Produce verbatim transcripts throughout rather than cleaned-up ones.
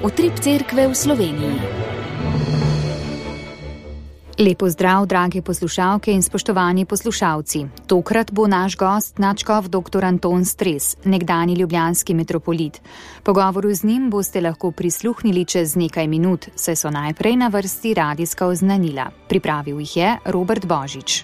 Utrip cerkve v Sloveniji. Lepo zdrav, drage poslušalke in spoštovani poslušalci. Tokrat bo naš gost nadškof doktor Anton Stres, nekdanji ljubljanski metropolit. Pogovoru z njim boste lahko prisluhnili čez nekaj minut, saj so najprej na vrsti radijska oznanila. Pripravil jih je Robert Božič.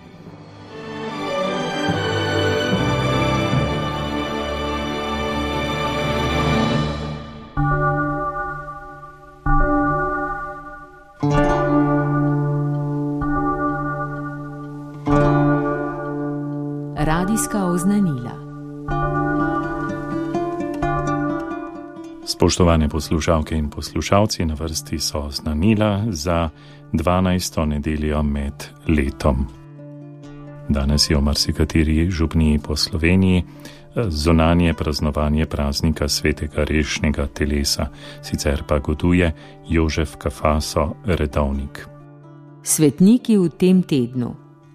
Radijska oznanila. Spoštovane poslušalke in poslušalci, na vrsti so oznanila za dvanajsto nedeljo med letom. Danes je v marsikateri župniji po Sloveniji zunanje praznovanje praznika svetega rešnega telesa, sicer pa goduje Jožef Kafaso redovnik. Svetniki v tem tednu.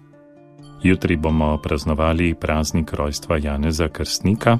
Jutri bomo praznovali praznik rojstva Janeza Krstnika,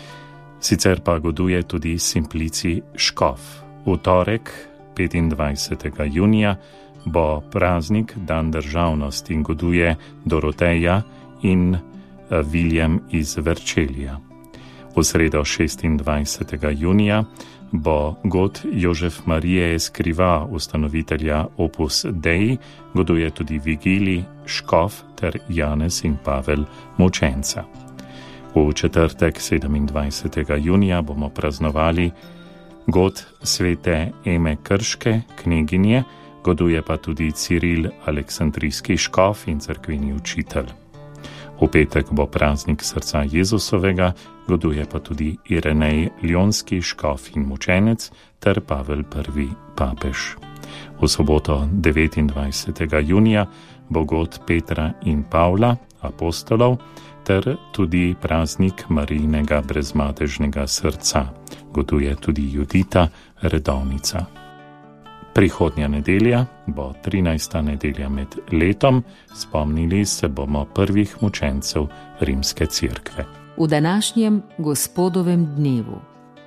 sicer pa goduje tudi Simplici škof. V torek, petindvajsetega junija, bo praznik dan državnosti in goduje Doroteja in Viljem iz Verčelija. V sredo, šestindvajsetega junija, bo god Jožef Marije Eskriva, ustanovitelja Opus Dei, goduje tudi Vigili, škof ter Janez in Pavel Mučenca. V četrtek, sedemindvajsetega junija, bomo praznovali god svete Eme Krške, kneginje, goduje pa tudi Ciril Aleksandrijski škof in cerkveni učitelj. V petek bo praznik srca Jezusovega, goduje pa tudi Irenej Ljonski škof in mučenec ter Pavel prvi papež. V soboto, devetindvajsetega junija, bo god Petra in Pavla, apostolov, ter tudi praznik Marijinega brezmadežnega srca, goduje tudi Judita, redovnica. Prihodnja nedelja bo trinajsta nedelja med letom, spomnili se bomo prvih mučencev Rimske cerkve. V današnjem gospodovem dnevu.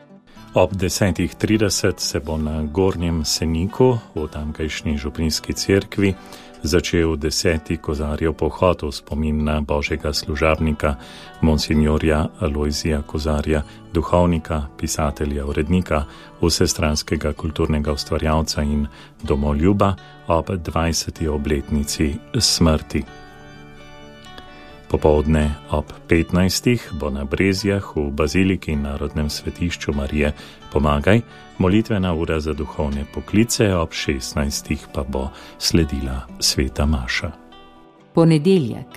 Ob desetih trideset se bo na Gornjem Seniku v tamkajšnji župnijski cerkvi začel deseti kozarjev pohod v spomin na božjega služabnika monsignorja Alojzija Kozarja, duhovnika, pisatelja, urednika, vsestranskega kulturnega ustvarjalca in domoljuba ob dvajseti obletnici smrti. Popoldne ob petnajstih bo na Brezjah v Baziliki in Narodnem svetišču Marije Pomagaj molitvena ura za duhovne poklice, ob šestnajstih pa bo sledila sveta maša. Ponedeljek.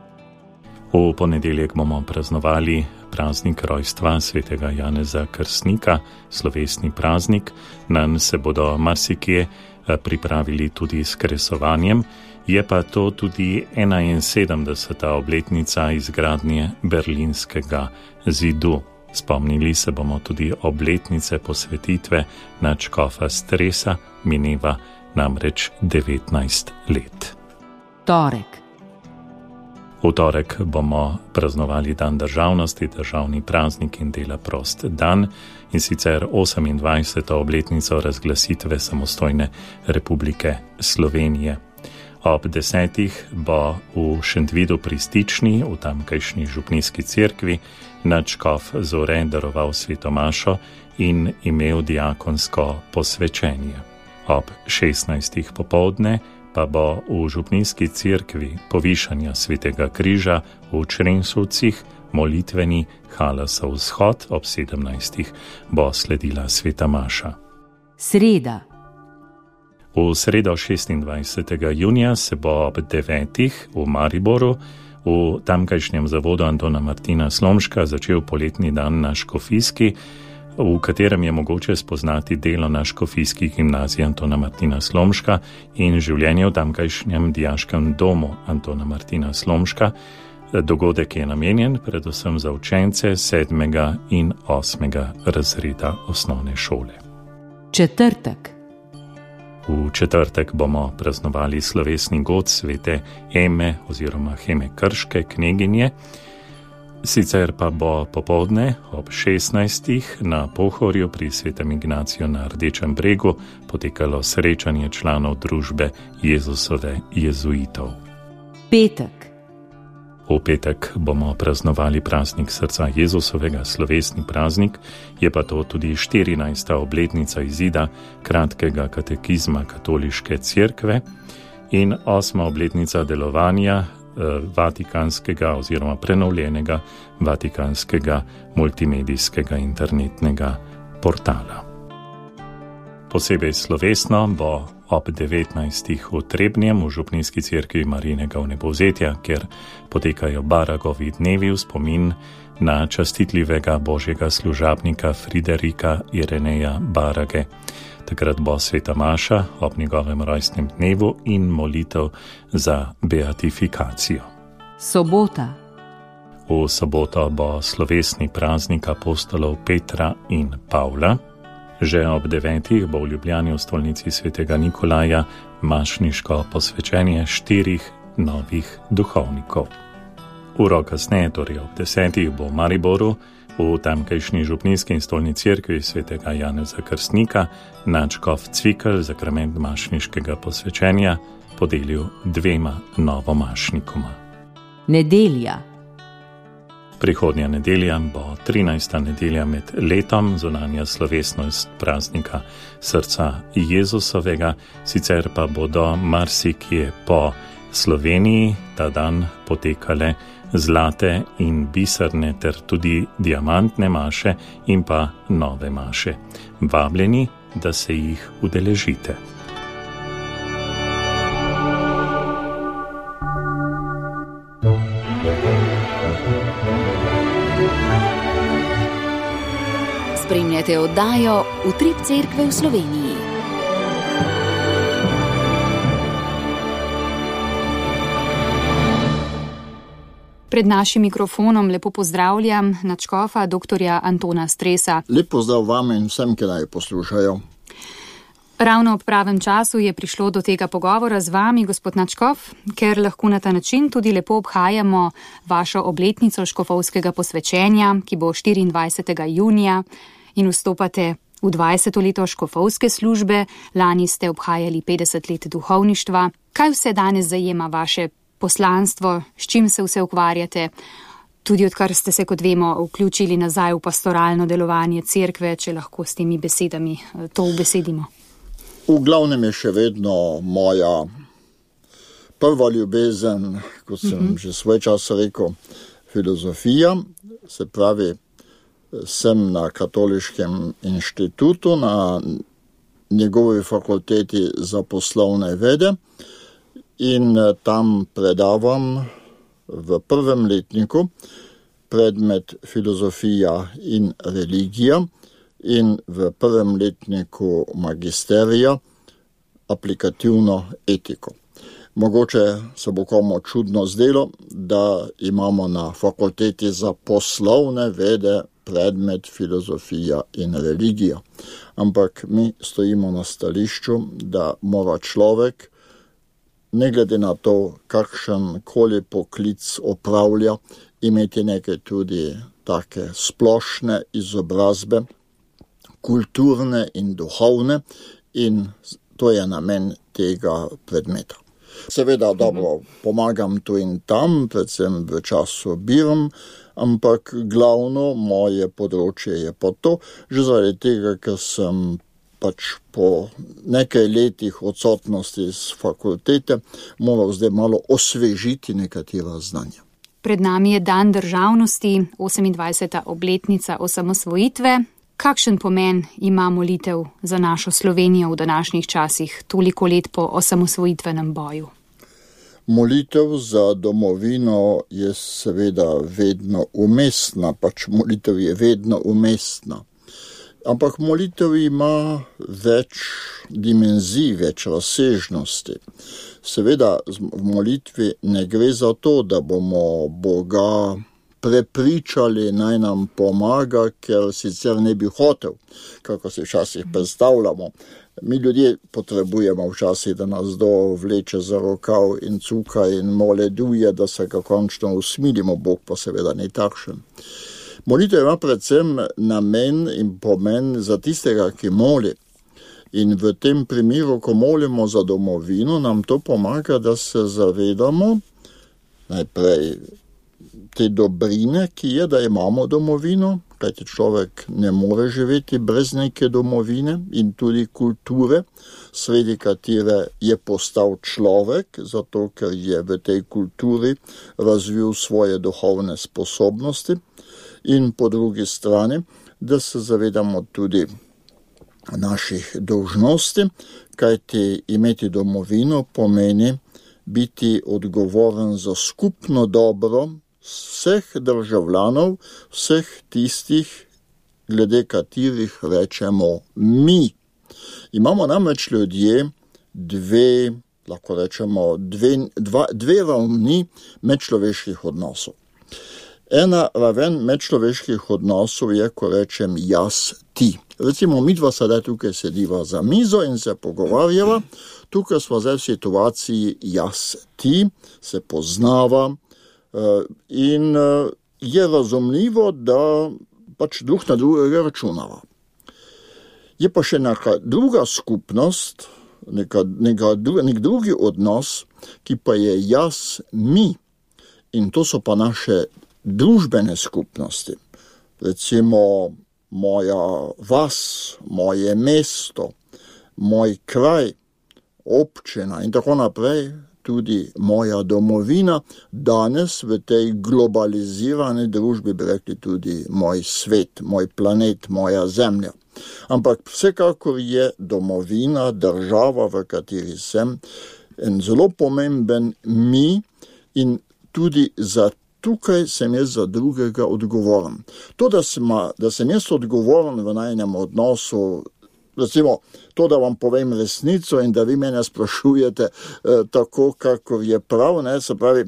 V ponedeljek bomo praznovali praznik rojstva svetega Janeza Krstnika, slovesni praznik. Nanj se bodo marsikje pripravili tudi s kresovanjem, je pa to tudi enainsedemdeseta obletnica izgradnje Berlinskega zidu. Spomnili se bomo tudi obletnice posvetitve nadškofa Stresa, mineva namreč devetnajst let. Torek. V torek bomo praznovali dan državnosti, državni praznik in dela prost dan, in sicer osemindvajseto obletnico razglasitve samostojne Republike Slovenije. Ob desetih bo v Šentvidu pri Stični, v tamkajšnji župnijski cerkvi, nadškof Zore daroval sveto mašo in imel diakonsko posvečenje. Ob šestnajstih popoldne pa bo v župnijski cerkvi povišanja svetega križa v Črensovcih molitveni Halasa vzhod, ob sedemnajstih bo sledila sveta maša. Sreda. V sredo šestindvajsetega junija se bo ob devetih v Mariboru v tamkajšnjem zavodu Antona Martina Slomška začel poletni dan na Škofijski, v katerem je mogoče spoznati delo na Škofijski gimnaziji Antona Martina Slomška in življenje v tamkajšnjem dijaškem domu Antona Martina Slomška. Dogodek je namenjen predvsem za učence sedmega in osmega razreda osnovne šole. Četrtek. V četrtek bomo praznovali slovesni god svete Eme oziroma Heme Krške, kneginje. Sicer pa bo popoldne ob šestnajstih na Pohorju pri Svetem Ignaciju na Rdečem bregu potekalo srečanje članov družbe Jezusove jezuitov. Petek. V petek bomo praznovali praznik srca Jezusovega, slovesni praznik, je pa to tudi štirinajsta obletnica izida kratkega katekizma katoliške cerkve in osma obletnica delovanja vatikanskega oziroma prenovljenega vatikanskega multimedijskega internetnega portala. Posebej slovesno bo ob devetnajstih v Trebnjem v Župnijski cerkvi Marijinega vnebovzetja, kjer potekajo Baragovi dnevi v spomin na častitljivega božjega služabnika Friderika Ireneja Barage. Takrat bo sveta maša ob njegovem rojstnem dnevu in molitev za beatifikacijo. Sobota. V soboto bo slovesni praznik apostolov Petra in Pavla. Že ob devetih bo v Ljubljani v stolnici svetega Nikolaja mašniško posvečenje štirih novih duhovnikov. Uro kasneje, torej ob desetih, bo v Mariboru v tamkajšnji župnijski in stolni cerkvi svetega Janeza Krstnika nadškof Cvikl zakrament mašniškega posvečenja podelil dvema novomašnikoma. Nedelja. Prihodnja nedelja bo trinajsta nedelja med letom, zunanja slovesnost praznika srca Jezusovega, sicer pa bodo marsikje po Sloveniji ta dan potekale zlate in biserne ter tudi diamantne maše in pa nove maše. Vabljeni, da se jih udeležite. Spremljate oddajo Utrip cerkve v Sloveniji. Pred našim mikrofonom lepo pozdravljam nadškofa doktorja Antona Stresa. Lep pozdrav vam in vsem, ki naj poslušajo. Ravno ob pravem času je prišlo do tega pogovora z vami, gospod nadškof, ker lahko na ta način tudi lepo obhajamo vašo obletnico škofovskega posvečenja, ki bo štiriindvajsetega junija in vstopate v dvajseto leto škofovske službe. Lani ste obhajali petdeset let duhovništva. Kaj vse danes zajema vaše poslanstvo, s čim se vse ukvarjate, tudi odkar ste se, kot vemo, vključili nazaj v pastoralno delovanje cerkve, če lahko s temi besedami to ubesedimo? V glavnem je še vedno moja prva ljubezen, kot sem mm-hmm. že svoj čas rekel, filozofija, se pravi, sem na Katoliškem inštitutu, na njegovi fakulteti za poslovne vede in tam predavam v prvem letniku predmet filozofija in religija in v prvem letniku magisterija aplikativno etiko. Mogoče se bo komu čudno zdelo, da imamo na fakulteti za poslovne vede predmet filozofija in religija. Ampak mi stojimo na stališču, da mora človek, ne glede na to, kakšen koli poklic opravlja, imeti neke tudi take splošne izobrazbe, kulturne in duhovne, in to je namen tega predmeta. Seveda dobro pomagam tu in tam, predvsem v času biram, ampak glavno moje področje je pa to, že zaradi tega, ker sem pač po nekaj letih odsotnosti z fakultete moral zdaj malo osvežiti nekatera znanja. Pred nami je dan državnosti, osemindvajseta obletnica osamosvojitve. Kakšen pomen ima molitev za našo Slovenijo v današnjih časih, toliko let po osamosvojitvenem boju? Molitev za domovino je seveda vedno umestna, pač molitev je vedno umestna. Ampak molitev ima več dimenzij, več razsežnosti. Seveda v molitvi ne gre za to, da bomo Boga prepričali, naj nam pomaga, ker sicer ne bi hotel, kako si včasih predstavljamo. Mi ljudje potrebujemo včasih, da nas do vleče za rokav in cuka in moleduje, da se ga končno usmilimo, Bog pa seveda ni takšen. Molitev ima predvsem namen in pomen za tistega, ki moli. In v tem primeru, ko molimo za domovino, nam to pomaga, da se zavedamo najprej te dobrine, ki je, da imamo domovino, kajti človek ne more živeti brez neke domovine in tudi kulture, sredi katere je postal človek, zato ker je v tej kulturi razvil svoje duhovne sposobnosti. In po drugi strani, da se zavedamo tudi naših dolžnosti, kajti imeti domovino pomeni biti odgovoren za skupno dobro vseh državljanov, vseh tistih, glede katerih rečemo mi. Imamo namreč ljudje dve, lahko rečemo, dve, dva, dve ravni medčloveških odnosov. Ena raven medčloveških odnosov je, ko rečem jaz, ti. Recimo, mi dva sedaj tukaj sediva za mizo in se pogovarjava, tukaj smo zdaj v situaciji jaz, ti, se poznava in je razumljivo, da pač drug na drugega računava. Je pa še neka druga skupnost, neka, neka, nek drugi odnos, ki pa je jaz, mi, in to so pa naše družbene skupnosti. Recimo moja vas, moje mesto, moj kraj, občina in tako naprej, tudi moja domovina, danes v tej globalizirani družbi bi rekli tudi moj svet, moj planet, moja zemlja. Ampak vsekakor je domovina, država, v kateri sem, en zelo pomemben mi in tudi za tukaj sem jaz za drugega odgovoren. To, da sem, da sem jaz odgovoren v najnem odnosu, recimo to, da vam povem resnico in da vi mene sprašujete eh, tako, kako je prav, ne, se pravi,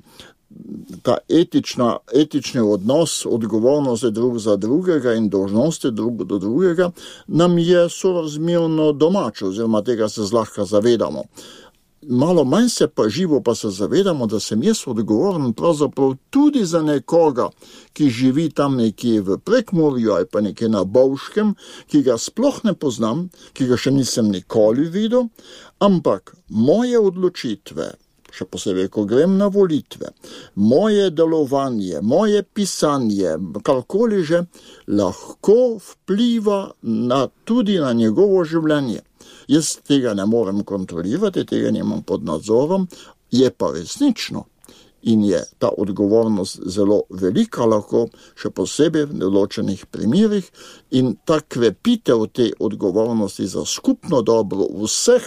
ta etična, etični odnos, odgovornosti drug za drugega in dolžnosti drug do drugega, nam je sorazmerno domač, oziroma tega se zlahka zavedamo. Malo manj se pa živo pa se zavedamo, da sem jaz odgovoren pravzaprav tudi za nekoga, ki živi tam nekje v Prekmurju ali pa nekje na Bovškem, ki ga sploh ne poznam, ki ga še nisem nikoli videl, ampak moje odločitve, še posebej, ko grem na volitve, moje delovanje, moje pisanje, karkoli že, lahko vpliva na, tudi na njegovo življenje. Jaz tega ne morem kontrolirati, tega nimam pod nadzorom, je pa resnično in je ta odgovornost zelo velika, lahko še posebej v določenih primerih, in ta krepitev te odgovornosti za skupno dobro vseh,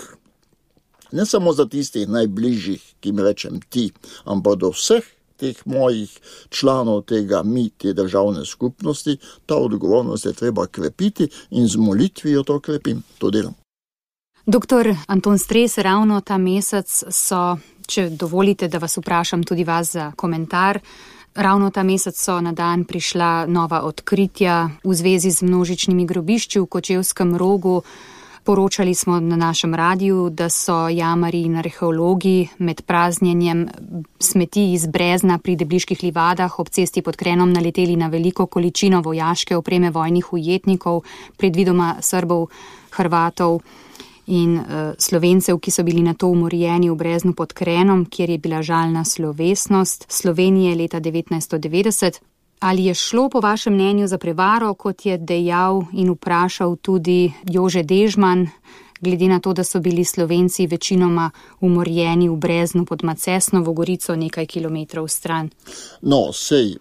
ne samo za tistih najbližjih, ki mi rečem ti, ampak do vseh teh mojih članov tega mi, te državne skupnosti, ta odgovornost je treba krepiti in z molitvijo to krepim, to delam. Doktor Anton Stres, ravno ta mesec so, če dovolite, da vas vprašam tudi vas za komentar, ravno ta mesec so na dan prišla nova odkritja v zvezi z množičnimi grobišči v Kočevskem Rogu. Poročali smo na našem radiju, da so jamarji in arheologi med praznjenjem smeti iz Brezna pri Debliških livadah ob cesti pod Krenom naleteli na veliko količino vojaške opreme vojnih ujetnikov, predvidoma Srbov, Hrvatov in uh, Slovencev, ki so bili nato umorjeni v Breznu pod Krenom, kjer je bila žalna slovesnost Slovenije leta devetnajststo devetdeset. Ali je šlo po vašem mnenju za prevaro, kot je dejal in vprašal tudi Jože Dežman, glede na to, da so bili Slovenci večinoma umorjeni v Breznu pod Macesnovo Gorico nekaj kilometrov stran? No, sej,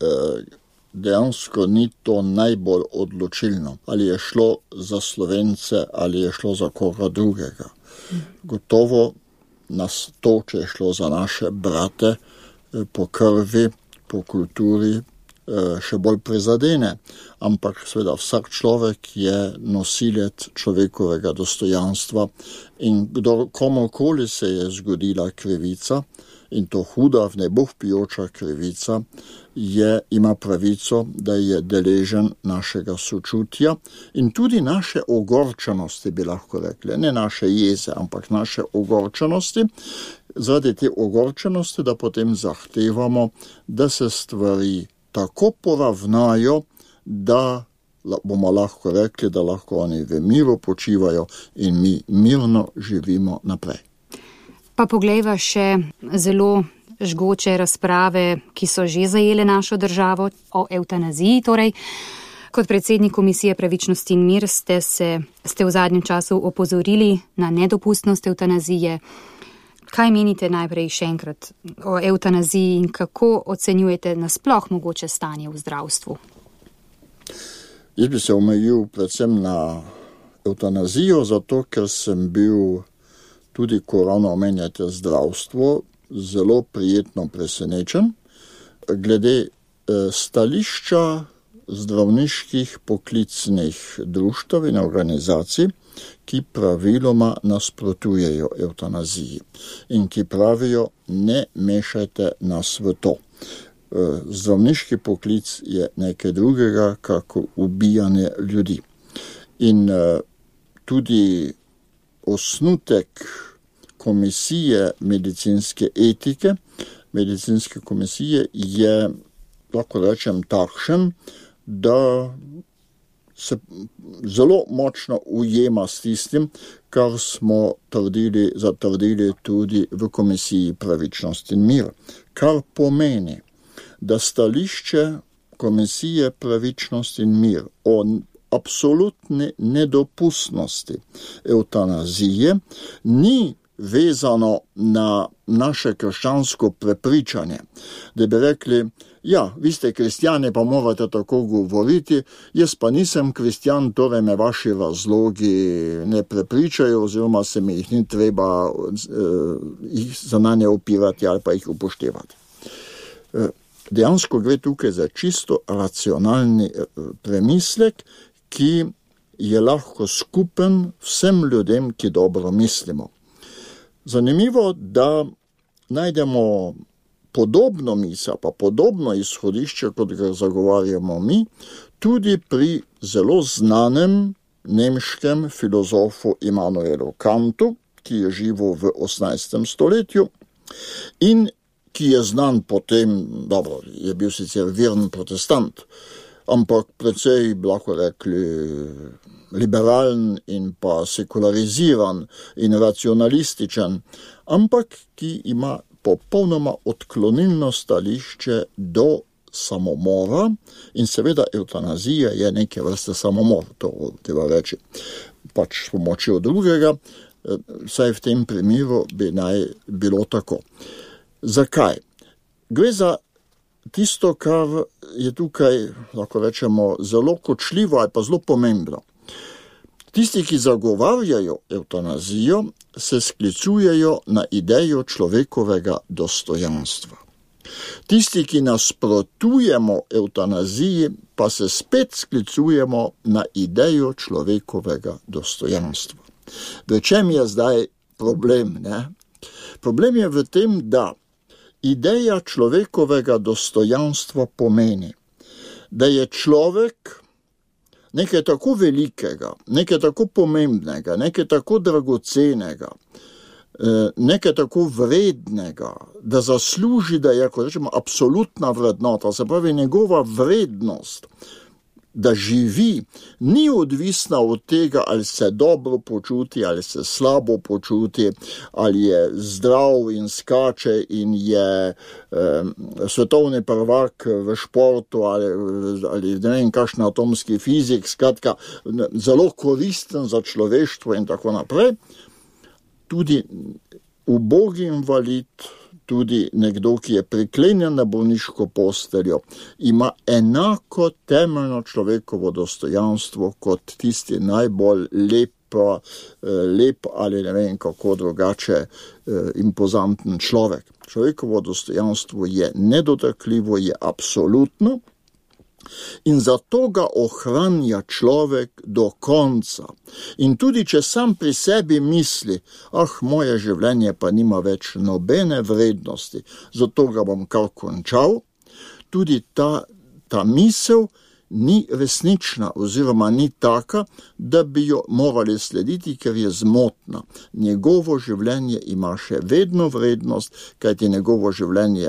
dejansko ni to najbolj odločilno. Ali je šlo za Slovence, ali je šlo za koga drugega. Gotovo nas to, če je šlo za naše brate po krvi, po kulturi, še bolj prizadene, ampak seveda vsak človek je nosilec človekovega dostojanstva in kdor komorkoli se je zgodila krivica, in to huda, v nebo vpijoča krivica, je, ima pravico, da je deležen našega sočutja in tudi naše ogorčenosti, bi lahko rekli, ne naše jeze, ampak naše ogorčenosti, zaradi te ogorčenosti, da potem zahtevamo, da se stvari tako poravnajo, da bomo lahko rekli, da lahko oni v miru počivajo in mi mirno živimo naprej. Pa poglejva še zelo žgoče razprave, ki so že zajele našo državo o evtanaziji. Torej, kot predsednik Komisije pravičnosti in mir ste, se, ste v zadnjem času opozorili na nedopustnost evtanazije. Kaj menite najprej še enkrat o evtanaziji in kako ocenjujete nasploh mogoče stanje v zdravstvu? Jaz bi se omejil predvsem na evtanazijo, zato ker sem bil tudi, ko ravno omenjate zdravstvo, zelo prijetno presenečen glede stališča zdravniških poklicnih društev in organizacij, ki praviloma nasprotujejo evtanaziji in ki pravijo, ne mešajte nas v to. Zdravniški poklic je nekaj drugega, kako ubijanje ljudi. In tudi osnutek komisije medicinske etike, medicinske komisije je, lahko rečem, takšen, da se zelo močno ujema s tistim, kar smo trdili, zatrdili tudi v Komisiji pravičnosti in mir. Kar pomeni, da stališče Komisije pravičnosti in mir o absolutni nedopustnosti evtanazije ni vezano na naše krščansko prepričanje, da bi rekli, ja, vi ste kristjani, pa morate tako govoriti, jaz pa nisem kristjan, torej me vaši razlogi ne prepričajo, oziroma se mi jih ni treba eh, jih za nanje opirati ali pa jih upoštevati. Eh, dejansko gre tukaj za čisto racionalni eh, premislek, ki je lahko skupen vsem ljudem, ki dobro mislimo. Zanimivo, da najdemo podobno misel, pa podobno izhodišče, kot ga zagovarjamo mi, tudi pri zelo znanem nemškem filozofu Immanuelu Kantu, ki je živel v osemnajstem stoletju in ki je znan potem, dobro, je bil sicer veren protestant, ampak precej, lahko rekli, liberalen in pa sekulariziran in racionalističen, ampak ki ima popolnoma odklonilno stališče do samomora in seveda evtanazija je neke vrste samomor, to treba reči, pač s pomočjo drugega, saj v tem primeru bi naj bilo tako. Zakaj? Gre za tisto, kar je tukaj, lahko rečemo, zelo kočljivo ali pa zelo pomembno. Tisti, ki zagovarjajo evtanazijo, se sklicujejo na idejo človekovega dostojanstva. Tisti, ki nasprotujemo evtanaziji, pa se spet sklicujemo na idejo človekovega dostojanstva. V čem je zdaj problem, ne? Problem je v tem, da ideja človekovega dostojanstva pomeni, da je človek nekaj tako velikega, nekaj tako pomembnega, nekaj tako dragocenega, nekaj tako vrednega, da zasluži, da je, kot rečemo, absolutna vrednota, se pravi njegova vrednost, da živi, ni odvisna od tega, ali se dobro počuti, ali se slabo počuti, ali je zdrav in skače in je eh, svetovni prvak v športu ali, ali ne vem, kakšen atomski fizik, skratka, zelo koristen za človeštvo in tako naprej. Tudi ubogi invalid, tudi nekdo, ki je priklenjen na bolniško posteljo, ima enako temeljno človekovo dostojanstvo kot tisti najbolj lep, lep ali ne vem kako drugače impozanten človek. Človekovo dostojanstvo je nedotakljivo, je absolutno In zato ga ohranja človek do konca. In tudi, če sam pri sebi misli, ah, moje življenje pa nima več nobene vrednosti, zato ga bom kar končal, tudi ta, ta misel ni resnična oziroma ni taka, da bi jo morali slediti, ker je zmotna. Njegovo življenje ima še vedno vrednost, kajti njegovo življenje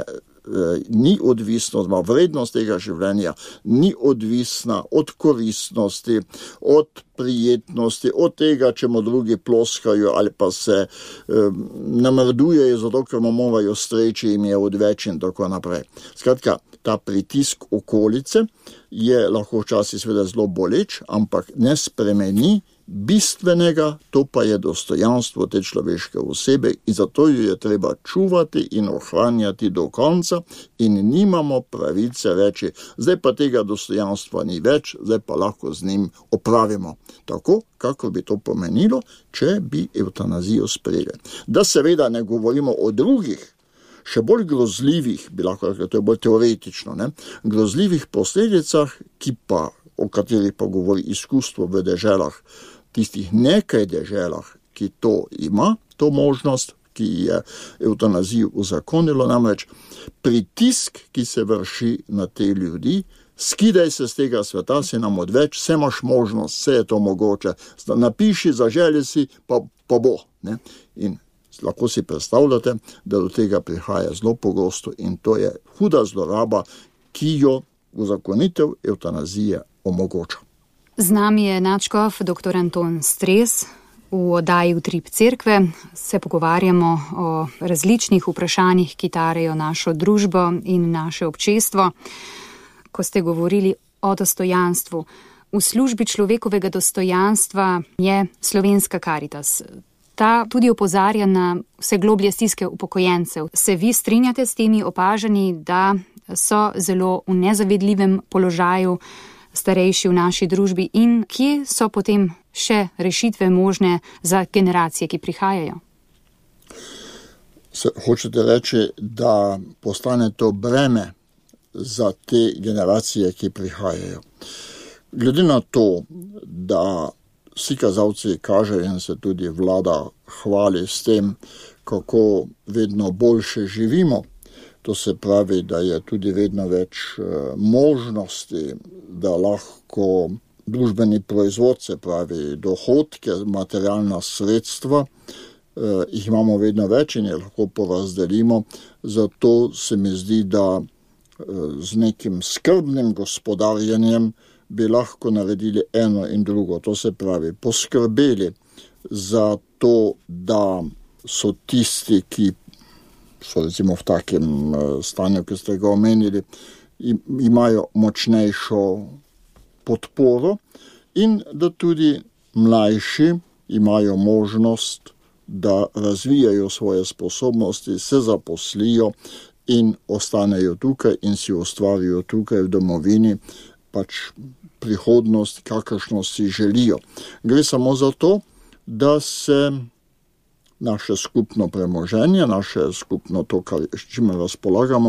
ni odvisno, vrednost tega življenja ni odvisna od koristnosti, od prijetnosti, od tega, če mu drugi ploskajo ali pa se um, namrdujejo, zato ker mu morajo streči jim je odveč in tako naprej. Skratka, ta pritisk okolice je lahko včasih seveda zelo boleč, ampak ne spremeni bistvenega, to pa je dostojanstvo te človeške osebe in zato jo je treba čuvati in ohranjati do konca in nimamo pravice reči, zdaj pa tega dostojanstva ni več, zdaj pa lahko z njim opravimo. Tako, kako bi to pomenilo, če bi evtanazijo sprejeli. Da seveda ne govorimo o drugih, še bolj grozljivih, bi lahko rekel, to je bolj teoretično, ne? grozljivih posledicah, ki pa, o katerih pa govori izkustvo v deželah, tistih nekaj deželah, ki to ima, to možnost, ki je evtanazijo uzakonilo, namreč pritisk, ki se vrši na te ljudi, skidaj se z tega sveta, si nam odveč, vse imaš možnost, vse je to mogoče, napiši, zaželi si, pa, pa bo. Ne? In lahko si predstavljate, da do tega prihaja zelo pogosto in to je huda zloraba, ki jo uzakonitev evtanazije omogoča. Z nami je nadškof doktor Anton Stres. V oddaji Utrip cerkve se pogovarjamo o različnih vprašanjih, ki tarejo našo družbo in naše občestvo. Ko ste govorili o dostojanstvu, v službi človekovega dostojanstva je Slovenska Karitas. Ta tudi opozarja na vse globlje stiske upokojencev. Se vi strinjate s temi opažanji, da so zelo v nezavedljivem položaju starejši v naši družbi in kje so potem še rešitve možne za generacije, ki prihajajo? Se, hočete reči, da postane to breme za te generacije, ki prihajajo. Glede na to, da vsi kazalci kažejo in se tudi vlada hvali s tem, kako vedno boljše živimo, to se pravi, da je tudi vedno več možnosti, da lahko družbeni proizvod, se pravi dohodke, materialna sredstva, jih imamo vedno več in jih lahko porazdelimo. Zato se mi zdi, da z nekim skrbnim gospodarjenjem bi lahko naredili eno in drugo. To se pravi, poskrbeli za to, da so tisti, ki so recimo v takem stanju, ki ste ga omenili, imajo močnejšo podporo in da tudi mlajši imajo možnost, da razvijajo svoje sposobnosti, se zaposlijo in ostanejo tukaj in si ustvarijo tukaj v domovini pač prihodnost, kakršno si želijo. Gre samo za to, da se naše skupno premoženje, naše skupno to, kar, s čimer razpolagamo,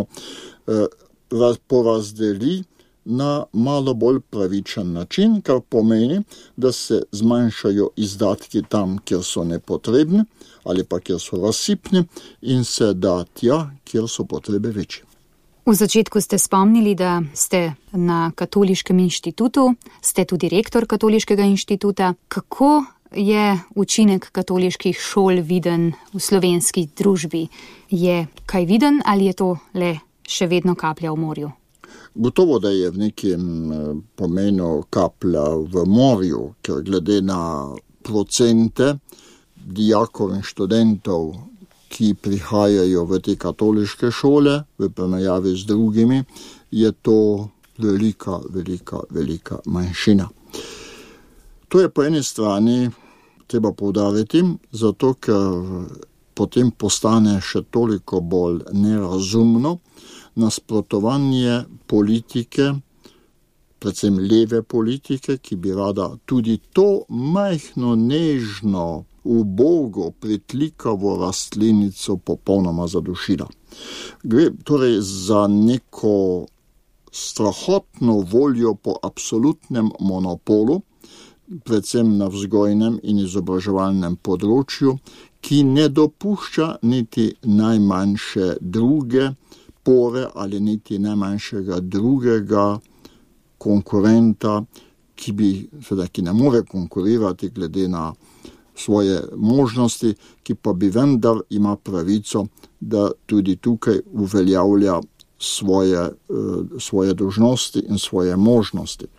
porazdeli na malo bolj pravičen način, kar pomeni, da se zmanjšajo izdatki tam, kjer so nepotrebni ali pa kjer so razsipni in se da tja, kjer so potrebe večje. V začetku ste spomnili, da ste na Katoliškem inštitutu, ste tudi rektor Katoliškega inštituta. Kako je učinek katoliških šol viden v slovenski družbi? Je kaj viden ali je to le še vedno kaplja v morju? Gotovo, da je v nekem pomenu kaplja v morju, ker glede na procente dijakov in študentov, ki prihajajo v te katoliške šole, v primerjavi z drugimi, je to velika, velika, velika manjšina. To je po eni strani treba poudariti, zato ker potem postane še toliko bolj nerazumno nasprotovanje politike, predvsem leve politike, ki bi rada tudi to majhno, nežno, ubogo, pritlikavo rastlinico popolnoma zadušila. Gre torej za neko strahotno voljo po absolutnem monopolu, predvsem na vzgojnem in izobraževalnem področju, ki ne dopušča niti najmanjše druge pore ali niti najmanjšega drugega konkurenta, ki bi, seveda, ki ne more konkurirati glede na svoje možnosti, ki pa bi vendar ima pravico, da tudi tukaj uveljavlja svoje, svoje dolžnosti in svoje možnosti.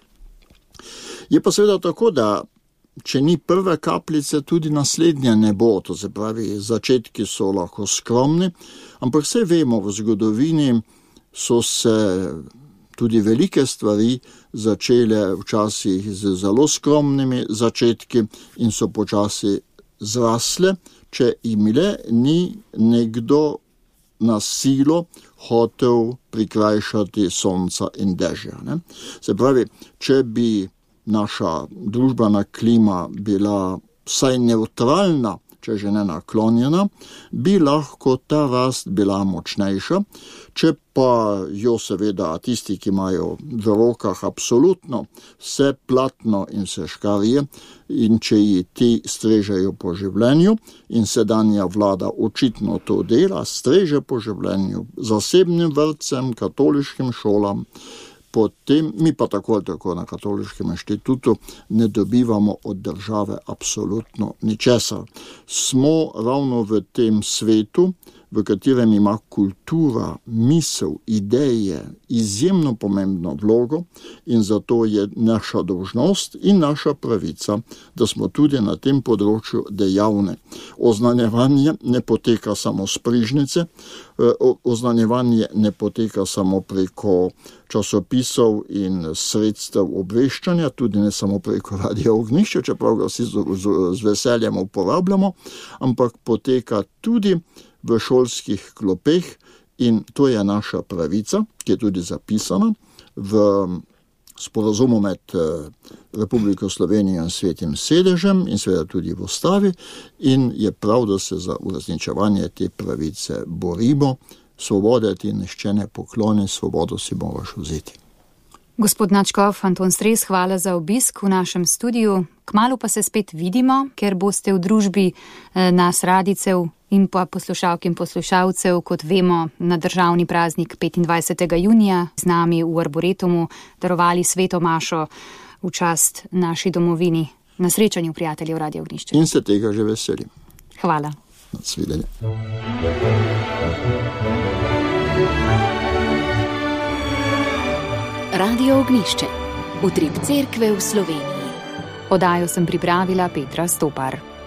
Je pa seveda tako, da če ni prve kapljice, tudi naslednje ne bo, to se pravi, začetki so lahko skromni, ampak vse vemo, v zgodovini so se tudi velike stvari začele včasih z zelo skromnimi začetki in so počasi zrasle, če jim le ni nekdo na silo hotel prikrajšati sonca in dežja. Ne? Se pravi, če bi naša družbena klima bila vsaj neutralna, če že ne naklonjena, bi lahko ta rast bila močnejša, če pa jo seveda tisti, ki imajo v rokah absolutno vse platno in vse škarje, in če ji ti strežejo po življenju, in sedanja vlada očitno to dela, streže po življenju zasebnim vrtcem, katoliškim šolam, potem mi pa tako ali tako na Katoliškem inštitutu ne dobivamo od države absolutno ničesar. Smo ravno v tem svetu, v katerem ima kultura, misel, ideje izjemno pomembno vlogo in zato je naša dolžnost in naša pravica, da smo tudi na tem področju dejavni. Oznanjevanje ne poteka samo s prižnice, oznanjevanje ne poteka samo preko časopisov in sredstev obveščanja, tudi ne samo preko Radia Ognjišče, čeprav ga vsi z, z, z veseljem uporabljamo, ampak poteka tudi v šolskih klopeh in to je naša pravica, ki je tudi zapisana v sporazumu med Republiko Slovenijo in Svetim sedežem in seveda tudi v ustavi in je prav, da se za uresničevanje te pravice borimo. Svobode ti nihče ne pokloni, svobodo si moraš vzeti. Gospod nadškof Anton Stres, hvala za obisk v našem studiu. Kmalu pa se spet vidimo, ker boste v družbi nas radicev in pa poslušalk in poslušalcev, kot vemo, na državni praznik petindvajsetega junija z nami v Arboretumu darovali sveto mašo v čast naši domovini. Na srečanju, prijatelji v Radio Ognjišče. In se tega že veselim. Hvala. Nasvidenje. Radio Ognjišče, utrip cerkve v Sloveniji. Oddajo sem pripravila Petra Stopar.